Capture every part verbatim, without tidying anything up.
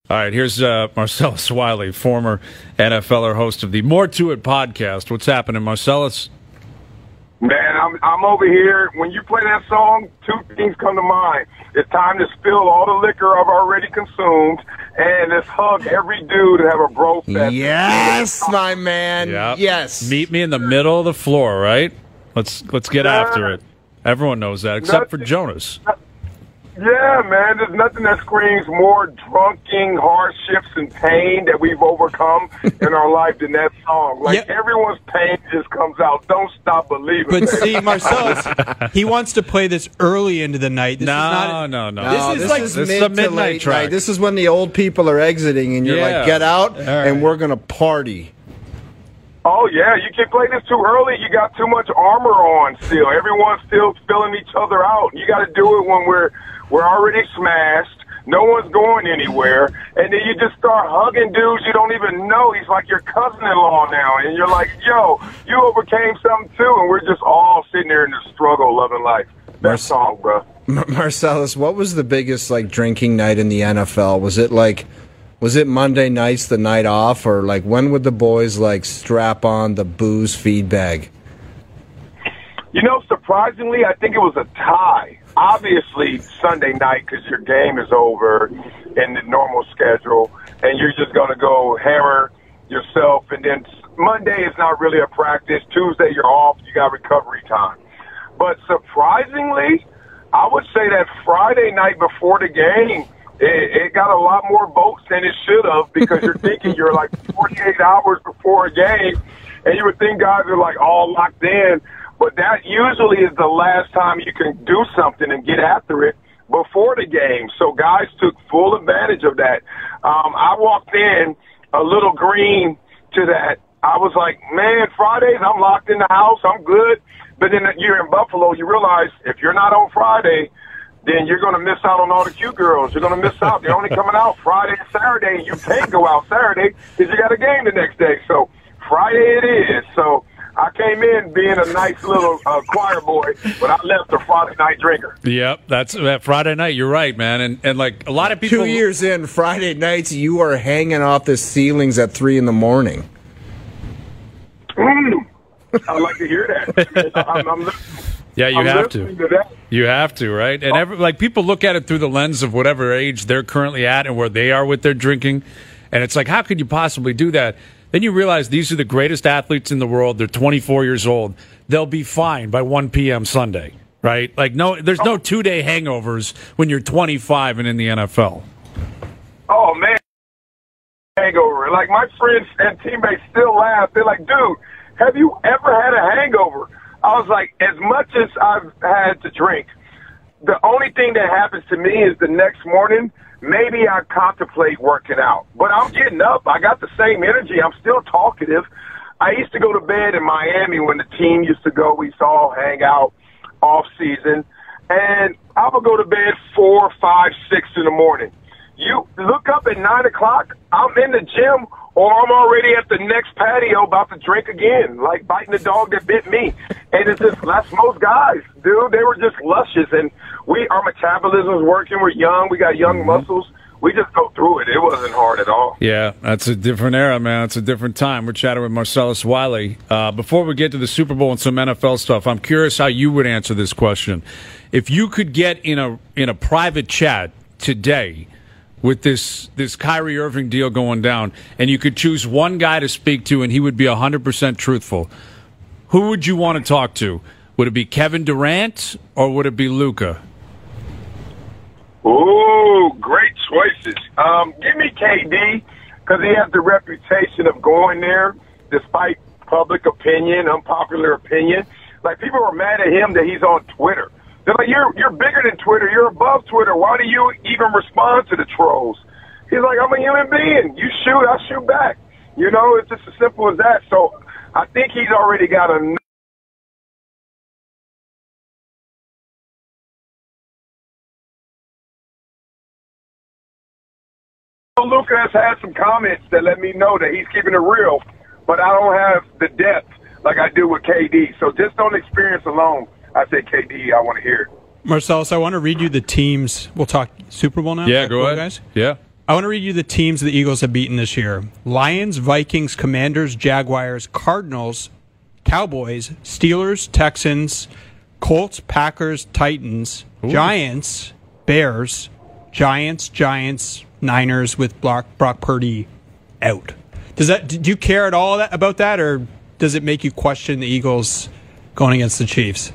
All right, here's uh, Marcellus Wiley, former N F L er, host of the More To It podcast. What's happening, Marcellus? Man, I'm I'm over here. When you play that song, two things come to mind. It's time to spill all the liquor I've already consumed, and let's hug every dude and have a bro fest. Yes, my man. Yep. Yes. Meet me in the middle of the floor, right? Let's let's get Yeah. after it. Everyone knows that, except for Nothing- Jonas. Yeah, man, there's nothing that screams more drunken hardships and pain that we've overcome in our life than that song. Like, Yeah. everyone's pain just comes out. Don't stop believing. But man. see, Marcellus, he wants to play this early into the night. This No, is not, no, no. No, This is this like- is this is mid a to midnight late track. night. This is when the old people are exiting, and you're Yeah. like, get out, right. and we're going to party. Oh, yeah, you can play this too early. You got too much armor on still. Everyone's still filling each other out. You got to do it when we're we're already smashed. No one's going anywhere. And then you just start hugging dudes you don't even know. He's like your cousin-in-law now. And you're like, yo, you overcame something too. And we're just all sitting there in the struggle, loving life. That Mar- song, bro. Mar- Marcellus, what was the biggest like drinking night in the N F L? Was it like, was it Monday nights, the night off, or like when would the boys like strap on the booze feed bag? You know, surprisingly, I think it was a tie. Obviously, Sunday night because your game is over in the normal schedule, and you're just going to go hammer yourself. And then Monday is not really a practice. Tuesday, you're off. You got recovery time. But surprisingly, I would say that Friday night before the game, it, it got a lot more votes than it should have because you're thinking you're like forty-eight hours before a game, and you would think guys are like all locked in. But that usually is the last time you can do something and get after it before the game. So guys took full advantage of that. Um, I walked in a little green to that. I was like, man, Fridays, I'm locked in the house. I'm good. But then you're in Buffalo, you realize if you're not on Friday, then you're going to miss out on all the cute girls. You're going to miss out. They're only coming out Friday and Saturday. You can't go out Saturday because you got a game the next day. So Friday it is. So I came in being a nice little uh, choir boy, but I left a Friday night drinker. Yep, that's that Friday night. You're right, man. And and like a lot of people. Two years in, Friday nights, you are hanging off the ceilings at three in the morning. Mm, I like to hear that. I'm, I'm, Yeah, you I'm have to. listening to that. You have to, right? And every, like people look at it through the lens of whatever age they're currently at and where they are with their drinking, and it's like, how could you possibly do that? Then you realize these are the greatest athletes in the world. They're twenty-four years old. They'll be fine by one p.m. Sunday, right? Like no, there's no two-day hangovers when you're twenty-five and in the N F L. Oh, man. Hangover. Like, my friends and teammates still laugh. They're like, dude, have you ever had a hangover? I was like, as much as I've had to drink, the only thing that happens to me is the next morning, maybe I contemplate working out. But I'm getting up. I got the same energy. I'm still talkative. I used to go to bed in Miami when the team used to go. We used to all hang out off season. And I would go to bed four, five, six in the morning. You look up at nine o'clock, I'm in the gym, or I'm already at the next patio about to drink again, like biting the dog that bit me. And it's just, that's most guys, dude. They were just luscious. And we, our metabolism's working. We're young. We got young muscles. We just go through it. It wasn't hard at all. Yeah, that's a different era, man. It's a different time. We're chatting with Marcellus Wiley. Uh, before we get to the Super Bowl and some N F L stuff, I'm curious how you would answer this question. If you could get in a in a private chat today with this this Kyrie Irving deal going down, and you could choose one guy to speak to, and he would be one hundred percent truthful, who would you want to talk to? Would it be Kevin Durant or would it be Luka? Ooh, great choices. Um, give me K D because he has the reputation of going there despite public opinion, unpopular opinion. Like, people are mad at him that he's on Twitter. They're like, you're you're bigger than Twitter. You're above Twitter. Why do you even respond to the trolls? He's like, I'm a human being. You shoot, I shoot back. You know, it's just as simple as that. So I think he's already got enough. Luka has had some comments that let me know that he's keeping it real, but I don't have the depth like I do with K D. So just on experience alone, I say K D, I want to hear it. Marcellus, I want to read you the teams. We'll talk Super Bowl now. Yeah, go ahead. Guys. Yeah. I want to read you the teams the Eagles have beaten this year. Lions, Vikings, Commanders, Jaguars, Cardinals, Cowboys, Steelers, Texans, Colts, Packers, Titans, Ooh. Giants, Bears, Giants, Giants, Niners with Brock, Brock Purdy out. Does that? Do you care at all that, about that, or does it make you question the Eagles going against the Chiefs?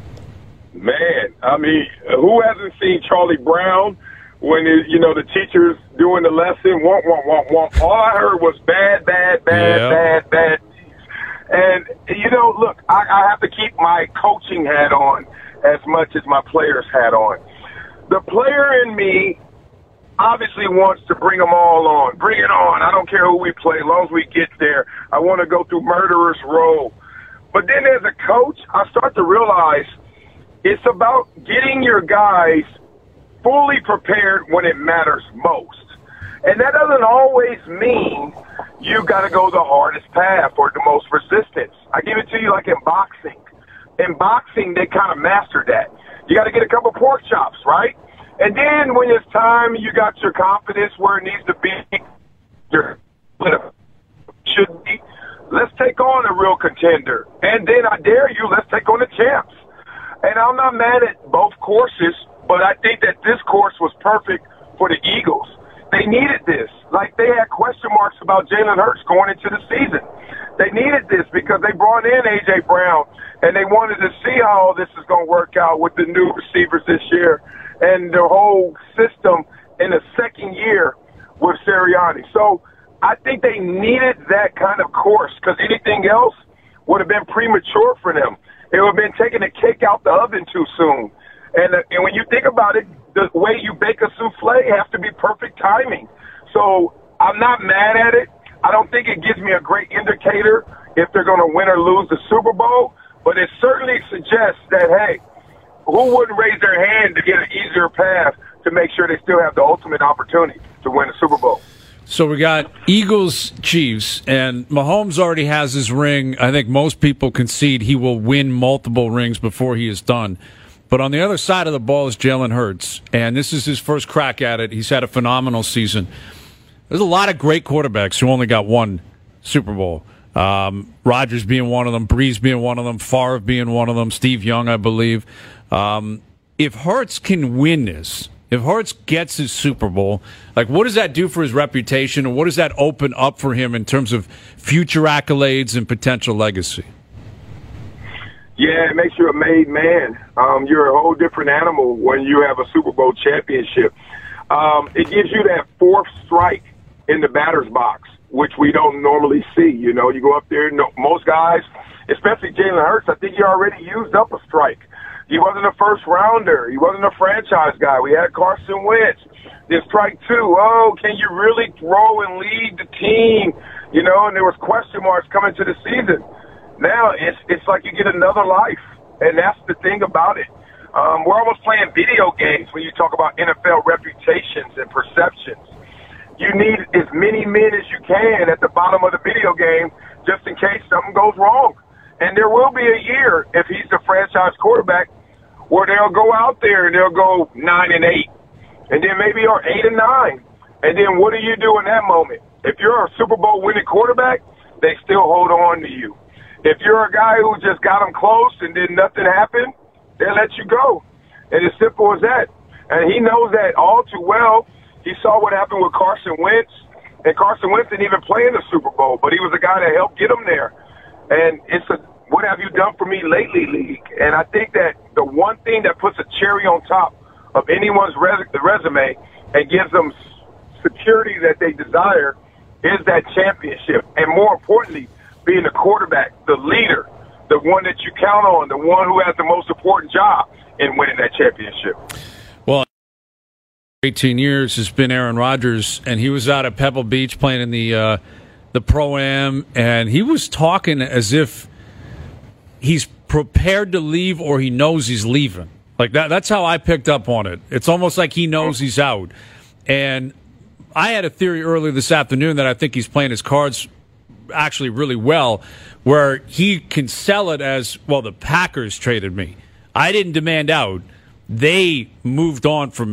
Man, I mean, who hasn't seen Charlie Brown when, it, you know, the teacher's doing the lesson? Womp, womp, womp, womp. All I heard was bad, bad, bad, yeah. bad, bad. And, you know, look, I, I have to keep my coaching hat on as much as my player's hat on. The player in me obviously wants to bring them all on. Bring it on. I don't care who we play, as long as we get there. I want to go through murderer's row. But then as a coach, I start to realize it's about getting your guys fully prepared when it matters most. And that doesn't always mean you got to go the hardest path or the most resistance. I give it to you like in boxing. In boxing, they kind of mastered that. You got to get a couple pork chops, right? And then when it's time, you got your confidence where it needs to be, your should be. Let's take on a real contender. And then I dare you, let's take on the champs. And I'm not mad at both courses, but I think that this course was perfect for the Eagles. They needed this. Like, they had question marks about Jalen Hurts going into the season. They needed this because they brought in A J. Brown, and they wanted to see how all this is going to work out with the new receivers this year and the whole system in the second year with Sirianni. So I think they needed that kind of course because anything else would have been premature for them. It would have been taking the cake out the oven too soon. And, uh, and when you think about it, the way you bake a souffle has to be perfect timing. So I'm not mad at it. I don't think it gives me a great indicator if they're going to win or lose the Super Bowl, but it certainly suggests that, hey, who wouldn't raise their hand to get an easier path to make sure they still have the ultimate opportunity to win the Super Bowl? So we got Eagles, Chiefs, and Mahomes already has his ring. I think most people concede he will win multiple rings before he is done. But on the other side of the ball is Jalen Hurts, and this is his first crack at it. He's had a phenomenal season. There's a lot of great quarterbacks who only got one Super Bowl. Um, Rodgers being one of them, Breeze being one of them, Favre being one of them, Steve Young, I believe. Um, if Hurts can win this, if Hurts gets his Super Bowl, like, what does that do for his reputation, and what does that open up for him in terms of future accolades and potential legacy? Yeah, it makes you a made man. Um, you're a whole different animal when you have a Super Bowl championship. Um, it gives you that fourth strike in the batter's box, which we don't normally see. You know, you go up there, no, most guys, especially Jalen Hurts, I think he already used up a strike. He wasn't a first rounder. He wasn't a franchise guy. We had Carson Wentz. Then strike two. Oh, can you really throw and lead the team? You know, and there was question marks coming to the season. Now it's it's like you get another life, and that's the thing about it. Um, we're almost playing video games when you talk about N F L reputations and perceptions. You need as many men as you can at the bottom of the video game just in case something goes wrong. And there will be a year, if he's the franchise quarterback, where they'll go out there and they'll go nine and eight, and then maybe or eight and nine. And then what do you do in that moment? If you're a Super Bowl winning quarterback, they still hold on to you. If you're a guy who just got them close and then nothing happened, they'll let you go. And it's simple as that. And he knows that all too well. He saw what happened with Carson Wentz, and Carson Wentz didn't even play in the Super Bowl, but he was the guy that helped get him there. And it's a what have you done for me lately league. And I think that the one thing that puts a cherry on top of anyone's res- resume and gives them security that they desire is that championship. And more importantly, being the quarterback, the leader, the one that you count on, the one who has the most important job in winning that championship. Well, eighteen years has been Aaron Rodgers, and he was out at Pebble Beach playing in the uh, the Pro-Am, and he was talking as if he's prepared to leave or he knows he's leaving. Like that. That's how I picked up on it. It's almost like he knows he's out. And I had a theory earlier this afternoon that I think he's playing his cards actually really well, where he can sell it as, well, the Packers traded me. I didn't demand out. They moved on from me,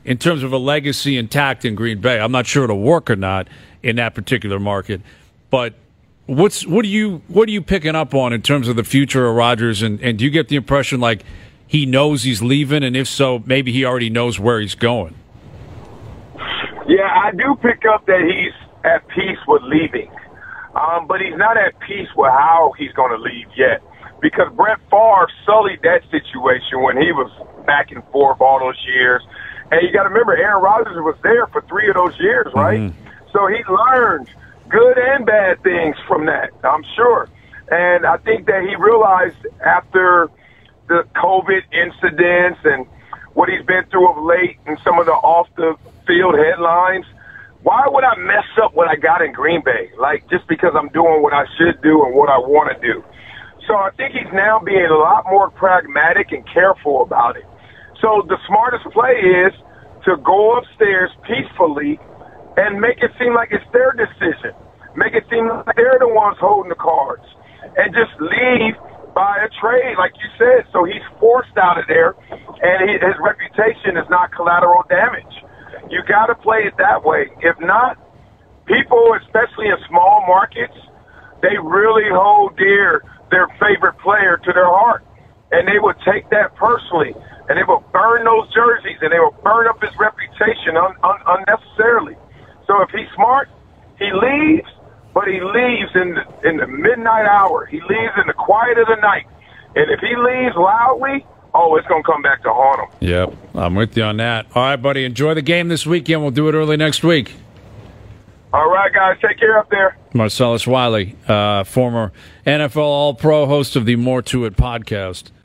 in terms of a legacy intact in Green Bay. I'm not sure it'll work or not in that particular market, but what's what are you what are you picking up on in terms of the future of Rodgers? And, and do you get the impression like he knows he's leaving, and if so, maybe he already knows where he's going? Yeah, I do pick up that he's at peace with leaving, um, but he's not at peace with how he's going to leave yet, because Brett Favre sullied that situation when he was back and forth all those years. And you got to remember, Aaron Rodgers was there for three of those years, right? Mm-hmm. So he learned good and bad things from that, I'm sure. And I think that he realized after the COVID incidents and what he's been through of late and some of the off-the-field headlines, why would I mess up what I got in Green Bay? Like, just because I'm doing what I should do and what I want to do. So I think he's now being a lot more pragmatic and careful about it. So the smartest play is to go upstairs peacefully and make it seem like it's their decision. Make it seem like they're the ones holding the cards. And just leave by a trade, like you said. So he's forced out of there, and he, his reputation is not collateral damage. You got to play it that way. If not, people, especially in small markets, they really hold dear their favorite player to their heart. And they would take that personally, and they will burn those jerseys, and they will burn up his reputation un- un- unnecessarily. So if he's smart, he leaves, but he leaves in the, in the midnight hour. He leaves in the quiet of the night. And if he leaves loudly, oh, it's going to come back to haunt him. Yep, I'm with you on that. All right, buddy, enjoy the game this weekend. We'll do it early next week. All right, guys, take care up there. Marcellus Wiley, uh, former N F L All-Pro, host of the More To It podcast.